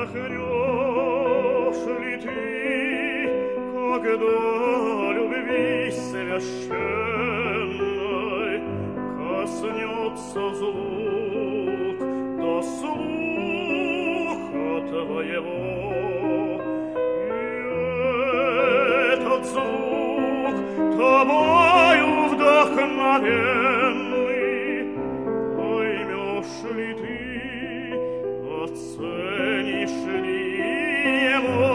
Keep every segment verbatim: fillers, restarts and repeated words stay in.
Вздохнешь ли ты, когда любви священной коснется звук до слуха твоего, и этот звук тобою вдохновенный, поймешь ли ты, оценишь ли его,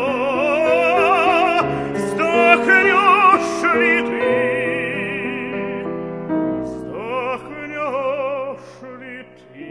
вздохнешь ли ты, вздохнешь ли ты.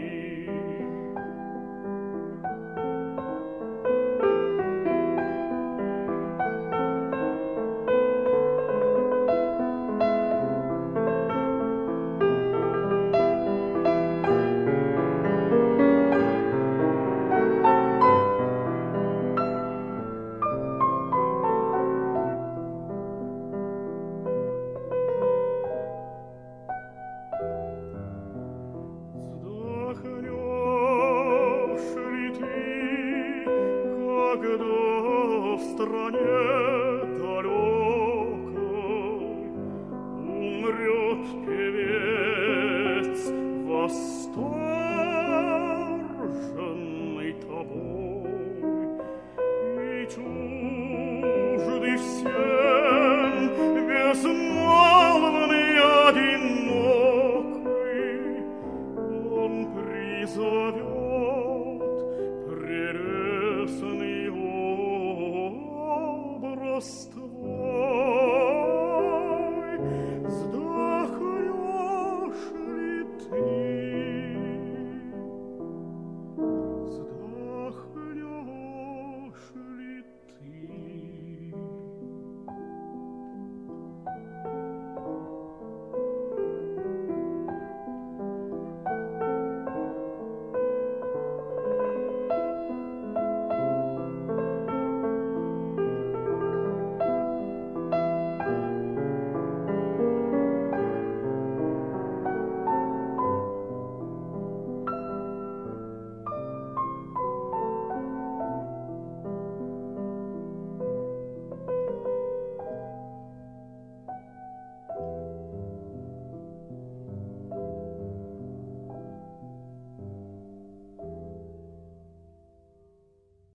Когда в стране далекой умрет певец, восторженный тобой, и чуждый всем, безмолвный, одинокий, он призовет